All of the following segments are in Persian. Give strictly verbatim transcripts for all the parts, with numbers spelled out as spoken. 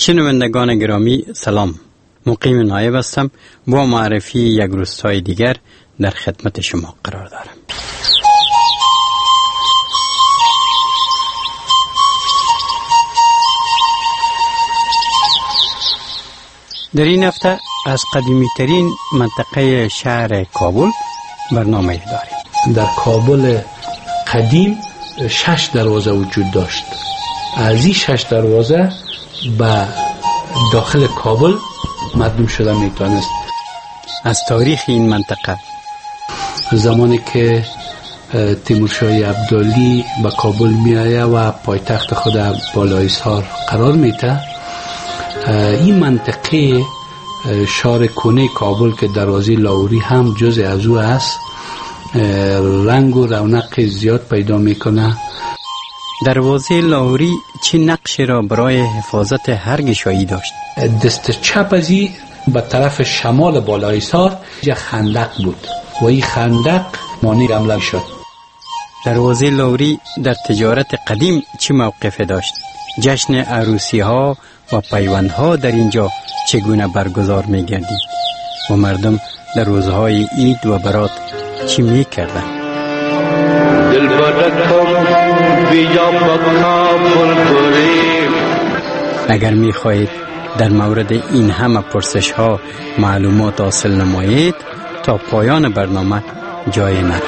شنوندگان گرامی سلام، مقیم نایب هستم. با معرفی یک روستای دیگر در خدمت شما قرار دارم. در این هفته از قدیمی ترین منطقه شهر کابل برنامه داریم. در کابل قدیم شش دروازه وجود داشت. از این شش دروازه به داخل کابل مردم شده میتونست. از تاریخ این منطقه، زمانی که تیمورشاه عبدالی به کابل میآید و پایتخت خود بالایسار قرار میده، این منطقه شهر کنه کابل که دروازه لاهوری هم جزء از او است، رنگ و رونق زیاد پیدا میکنه. دروازه لاهوری چه نقشی را برای حفاظت هر گشایی داشت؟ دست چپ از این به طرف شمال بالایسار یک خندق بود و این خندق مانع حمله شد. دروازه لاهوری در تجارت قدیم چه موقفی داشت؟ جشن عروسی ها و پیوند ها در اینجا چگونه برگزار می گردید و مردم در روزهای عید و برات چی می کردن؟ اگر می خواهید در مورد این همه پرسش ها معلومات حاصل نمایید، تا پایان برنامه جای نروید.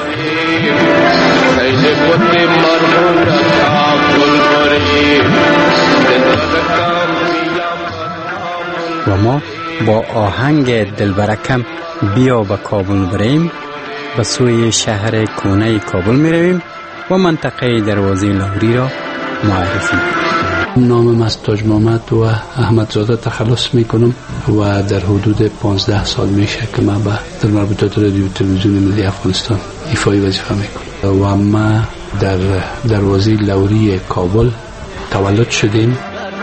و ما با آهنگ دلبرکم بیا به کابل بریم به سوی شهر کونه کابل می رویم و منطقه دروازه لاهوری را معرفی. نامم از تاج محمد و احمدزاده تخلص می کنم و در حدود پانزده سال میشه که من در مربوطات رادیو تلویزیون ملی افغانستان ایفای وظیفه می کنم و ما در دروازه لاهوری کابل تولد شدیم.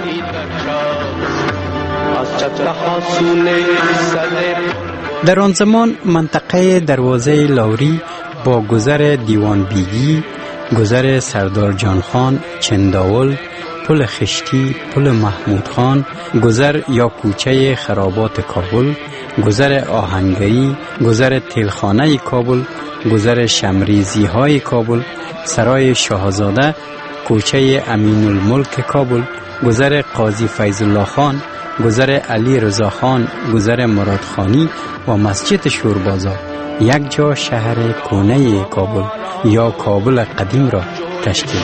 در آن زمان منطقه دروازه لاهوری با گذر دیوان بیگی، گذر سردار جان خان، چنداول، پل خشتی، پل محمود خان، گذر یا کوچه خرابات کابل، گذر آهنگری، گذر تلخانه کابل، گذر شمریزی های کابل، سرای شاهزاده، کوچه امین الملک کابل، گذر قاضی فیض الله خان، گذر علی رضا خان، گذر مراد خانی و مسجد شوربازار یک جا شهر کونه کابل یا کابل قدیم را تشکیل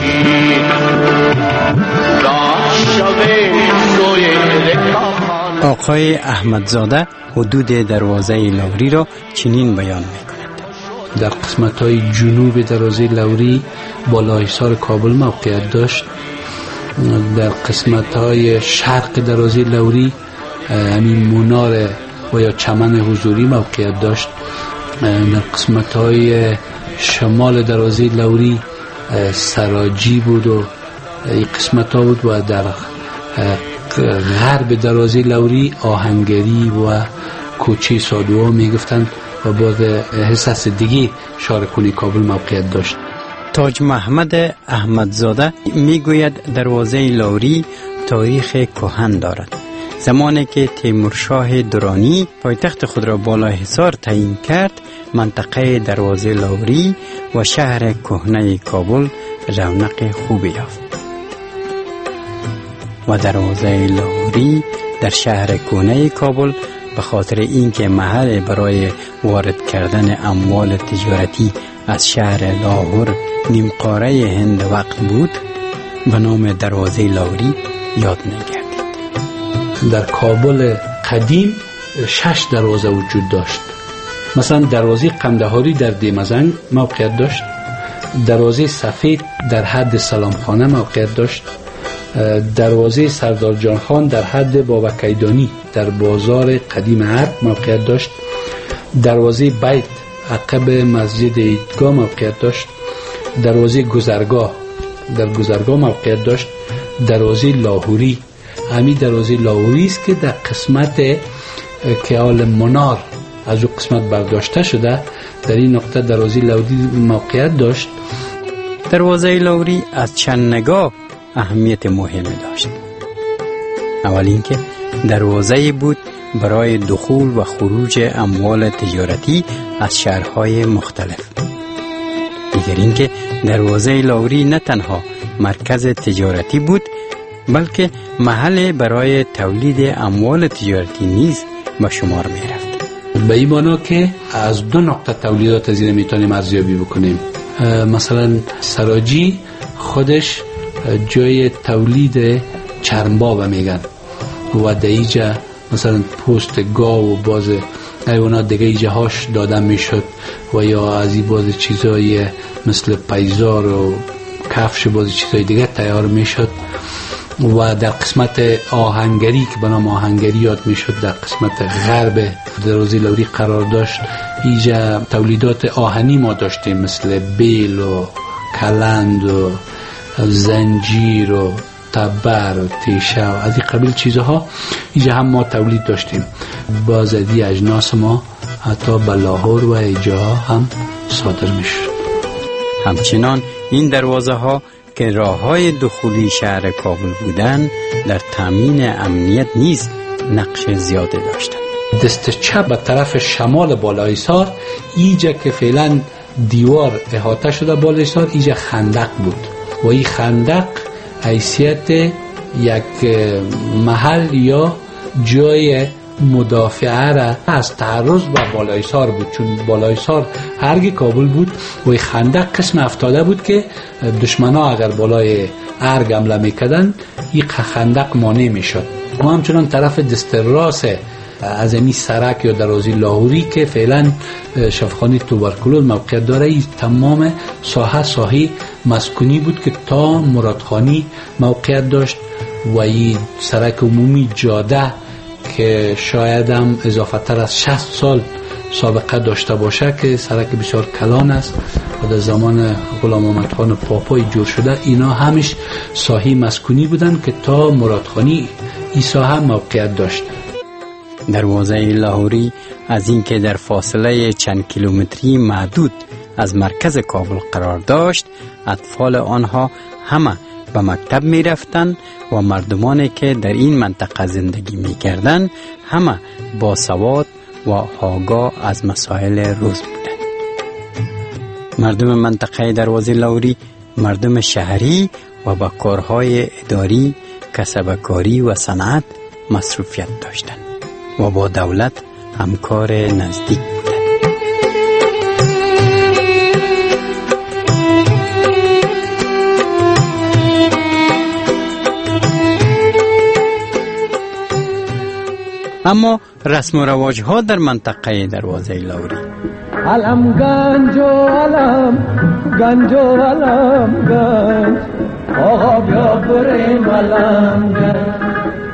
داد. آقای احمدزاده حدود دروازه لاهوری را چنین بیان می‌کند: در قسمت‌های جنوب دروازه لاهوری بالایسار کابل موقعیت داشت. در قسمت‌های شرق دروازه لاهوری همین منار و یا چمن حضوری موقعیت داشت. در قسمت‌های شمال دروازه لاهوری سراجی بود و این قسمت‌ها بود و در غرب دروازه لاهوری آهنگری و کوچه سادوها میگفتند و بعد حصص دیگه شهر کنی کابل موقعیت داشت. تاج محمد احمدزاده میگوید دروازه لاهوری تاریخ کهن دارد. زمانی که تیمورشاه درانی پایتخت خود را بالایحصار تعیین کرد، منطقه دروازه لاهوری و شهر کهنه کابل رونق خوبی یافت و دروازه لاهوری در شهر کهنه کابل به خاطر اینکه محل برای وارد کردن اموال تجارتی از شهر لاهور نیمقاره هند وقت بود، به نام دروازه لاهوری یاد می‌گردید. در کابل قدیم شش دروازه وجود داشت. مثلا دروازه قندهاری در دیمزنگ موقعیت داشت، دروازه سفید در حد سلامخانه موقعیت داشت، دروازه سردار جان خان در حد بابکیدانی در بازار قدیم عرب موقعیت داشت، دروازه بیت عقب مسجد عیدگاه موقعیت داشت، دروازه گذرگاه در گذرگاه موقعیت داشت، دروازه لاهوری. همین دروازه لاهوری است که در قسمت که آل منار از او قسمت برداشته شده، در این نقطه دروازه لاهوری موقعیت داشت. دروازه لاهوری از چند نگاه اهمیت مهمی داشت. اول اینکه دروازه بود برای دخول و خروج اموال تجارتی از شهرهای مختلف. دیگر اینکه دروازه لاوری نه تنها مرکز تجارتی بود بلکه محل برای تولید اموال تجارتی نیز به شمار می رفت. به این معنا که از دو نقطه تولیدات از این میتونیم ارزیابی بکنیم. مثلا سراجی خودش جای تولید چرمباب میگن و دیجا مثلا پوست گاو و باز حیوانات دیگه ایجه هاش داده میشد و یا از این باز چیزای مثل پیزار و کفش باز چیزای دیگه تیار میشد و در قسمت آهنگری که به نام آهنگری یاد میشد در قسمت غرب دروازه لاوری قرار داشت. ایجا تولیدات آهنی ما داشتیم مثل بیل و کلند و زنجیر و تبر و تیشه و از این قبیل چیزها اینجا هم ما تولید داشتیم. باز ادی اجناس ما حتی به لاهور و ایجاها هم صادر میشد. همچنان این دروازه ها که راه های دخولی شهر کابل بودند در تامین امنیت نیز نقش زیاده داشتند. دست چپ به طرف شمال بالایسار ایجا که فعلا دیوار احاطه شده بالایسار ایجا خندق بود و این خندق حیثیت یک محل یا جای مدافعه را از تعرض به بالایسار بود، چون بالایسار ارگ کابل بود و این خندق قسم افتاده بود که دشمنا اگر بالای ارگ حمله میکردن این خندق مانع میشد. و همچنان طرف دست راست از امی سرک یا دروازه لاهوری که فعلا شفاخانه توبرکلوز موقعیت داره، این تمام ساحه ساحه مسکونی بود که تا مرادخانی موقعیت داشت و این سرک عمومی جاده که شاید هم اضافه تر از شصت سال سابقه داشته باشه که سرک بسیار کلان است و در زمان غلام محمد خان پاپای جور شده. اینا همش ساحه مسکونی بودن که تا مرادخانی این ساحه موقعیت داشت. دروازه لاهوری از اینکه در فاصله چند کیلومتری محدود از مرکز کابل قرار داشت، اطفال آنها همه به مکتب می رفتن و مردمانی که در این منطقه زندگی می کردن همه با سواد و آگاه از مسائل روز بودند. مردم منطقه دروازه لاهوری مردم شهری و با کارهای اداری، کسبکاری و صنعت مصروفیت داشتند و با دولت همکار نزدیک بودند. اما رسم و رواج ها در منطقه دروازه لاهوری علم گنج و علم گنج و علم گنج آقا بیا بریم علم گنج.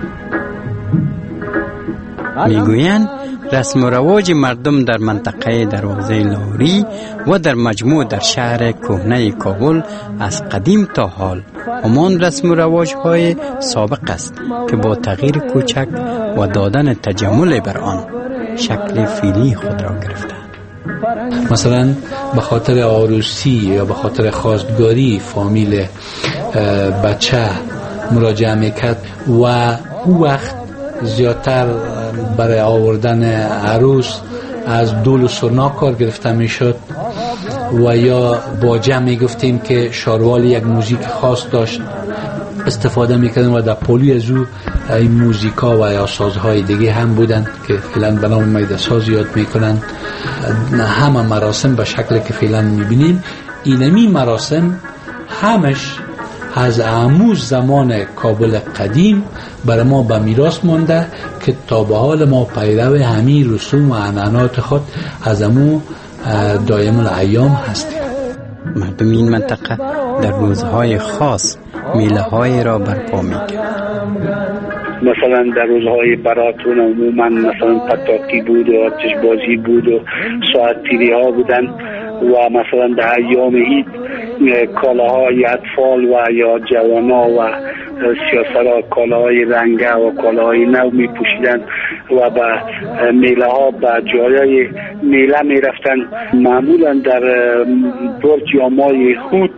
میگویند رسم و رواج مردم در منطقه دروازه لاهوری و در مجموع در شهر کهنه کابل از قدیم تا حال همان رسم و رواج های سابق است که با تغییر کوچک و دادن تجمل بر آن شکل فعلی خود را گرفته. مثلا به خاطر عروسی یا به خاطر خواستگاری فامیل بچه مراجعه میکرد و او وقت زیادتر برای آوردن عروس از دول و سرنا کار گرفته میشد و یا باجه میگفتیم که شاروال یک موزیک خاص داشت استفاده میکردن و در پولی از او این موزیکا و یا سازهای دیگه هم بودن که فعلا به نام میده ساز یاد میکنن. همه مراسم به شکل که فعلا میبینیم اینمی مراسم همش از عموز زمان کابل قدیم برای ما به میراث مانده که تا به حال ما پیرو همین رسوم و عنعنات خود از امو دائم الایام هستیم. مردم این منطقه در روزهای خاص میله های را برپا می‌کردند. مثلا در روزهای براتون عموما مثلا پتاقی بود و آتش بازی بود و ساعت تیری ها بودن و مثلا در ایام عید کالاهای اطفال و یا جوانا و سیاسرها کالاهای رنگه و کالاهای نو می پوشیدن و به میله ها به جایای میله می رفتن. معمولا در برج یا مای خود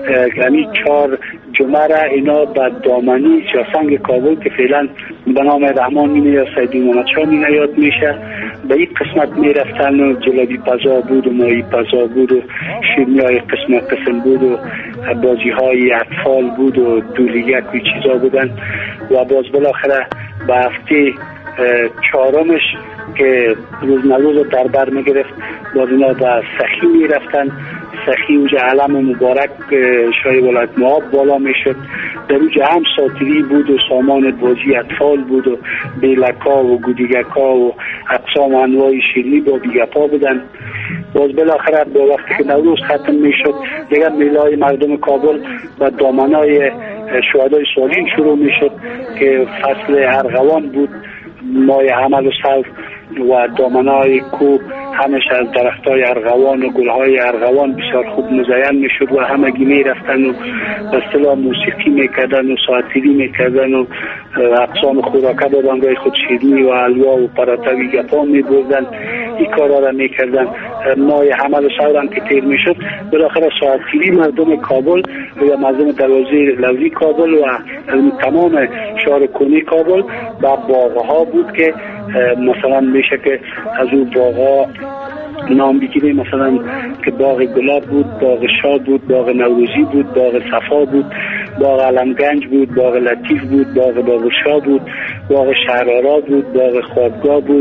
یعنی چهار جمعه را اینا به دامنی سنگ کابل که فعلا به نام رحمان مینه یا سیدی محمد شاه مینه یاد میشه به این قسمت میرفتن و جلبی پزا بود و ماهی پزا بود و شیرنی های قسم قسم بود و بازی های اطفال بود و دولیگک و چیزا بودن و باز بالاخره به هفته چهارمش که روز نروز در بر میگرفت باز اینا به سخی میرفتن. سخی اونجا علم مبارک شای ولایت مواب بالا میشد. در اونجا هم ساتری بود و سامان بازی اطفال بود و بیلکا و گودیگکا و اقسام انواع شیرنی با بیگپا بودن. باز بالاخره با وقتی که نوروز ختم میشد دیگر میلای مردم کابل و دامنای شهدای سالین شروع میشد که فصل ارغوان بود، ماه حمل و صرف و دامنای کو همش از درختای ارغوان و گلهای ارغوان بسیار خوب مزین میشد و همگی میرفتن و به اصطلاح موسیقی میکردن و ساعتیری میکردن و اقسام خوراکه با بنگاه خود شیرنی و حلوا و پراتوی گپا میبردن. این کارا را میکردن. ماه حمل و صرف هم که تیر میشد بالاخره ساعتیری مردم کابل و مردم دروازه لوزی کابل و تمام شهر کنی کابل و باغها بود که مثلا میشه که از اون باغها نام بگیریم، مثلا که باغ گلاب بود، باغ شاه بود، باغ نوروزی بود، باغ صفا بود، باغ علمگنج بود، باغ لطیف بود، باغ بابوشاه بود، باغ شهرارا بود، باغ خوابگاه بود،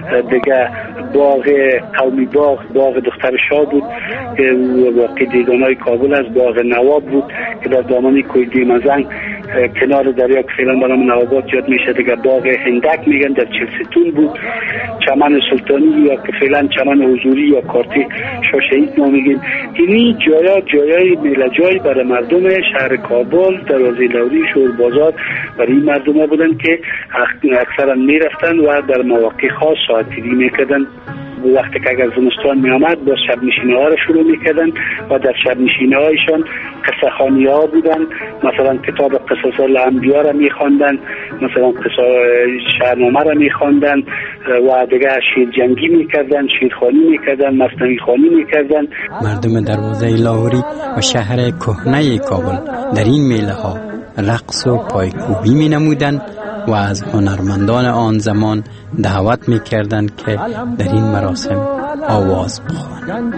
دیگه باغ قومی باغ، باغ دختر شاه بود که واقع دیگانای کابل از باغ نواب بود که در دامنی کوی دیمزنگ کنار دریا که فعلا برام نوابات یاد میشه، دیگه باغ هندک میگن در چلستون بود، چمن سلطانی یا که فعلا چمن حضوری یا کارتی شاشهید ما میگیم. اینی جایا جایای میلجای برای مردم شهر کابل، دروازه لوری، شور بازار برای این مردم ها بودن که اکثرا میرفتن و در مواقع خاص ساعتیری میکردن. وقتی که اگر زمستان می آمد با شب نشینی ها را شروع می کردن و در شب نشینی هایشان قصه خوانی ها بودن، مثلا کتاب قصص الانبیا را می خواندن، مثلا قصه شهرنامه را می خواندن و دیگه شیر جنگی می کردن، شیر خوانی می کردن، مثنوی خوانی می کردن. مردم دروازه لاهوری و شهر کهنه کابل در این میله ها رقص و پایکوبی می نمودن و از هنرمندان آن زمان دعوت می‌کردند که در این مراسم آواز بخوانند.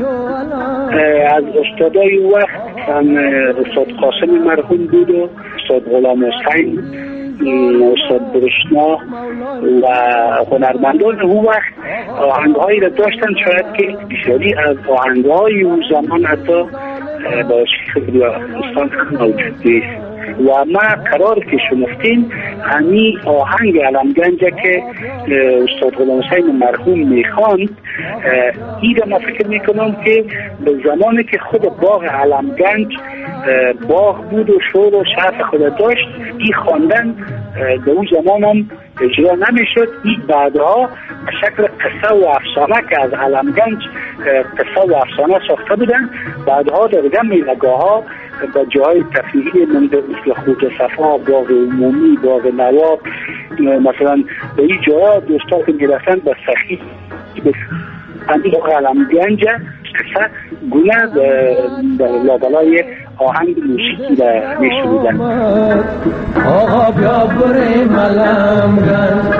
از استادای وقت استاد قاسم مرحوم بود و استاد غلام حسین، استاد برشنا و هنرمندان اون وقت آهنگ‌هایی را داشتن شاید که بسیاری از آهنگ‌های اون زمان حتی با شیخ افغانستان موجود نیست. و ما قرار که شنفتیم همی آهنگ علمگنجه که استاد غلام حسین مرحوم میخواند، این را ما فکر میکنم که به زمانی که خود باغ علمگنج باغ بود و شور و شرف خود داشت، این خواندن به اون زمان هم اجرا نمیشد. این بعدها به شکل قصه و افسانه که از علمگنج قصه و افسانه ساخته بودن، بعدها در دیگه میلگاه ها با جای تفریحی مثل خود صفا، باغ عمومی، باغ نواب، مثلا به این جاها دوستا که میرسن به سخی به همین علمگنج قصه گونه به لابلای آهنگ موسیقی را میشنیدن. آقا بیا بریم علمگنج،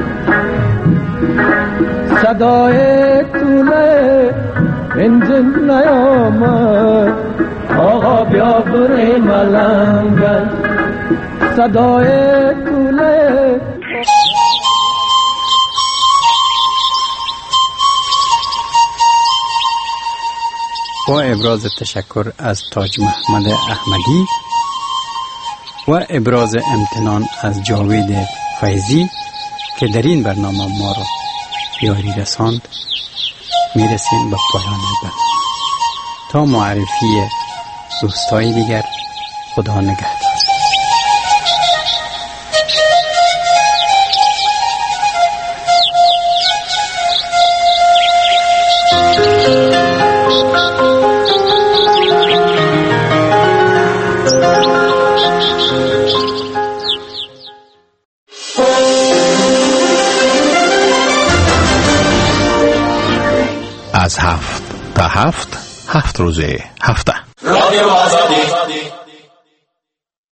صدای تونه انجن نیامد، آقا بیا بریم علمگنج، صدای تونه. با ابراز تشکر از تاج محمد احمدی و ابراز امتنان از جاوید فیضی که در این برنامه ما را یاری رساند، میرسیم به پایان برنامه. تا معرفی دوستای دیگر، خدا نگهدار. از هفت تا هفت، هفت روزه هفته. رادیو آزادی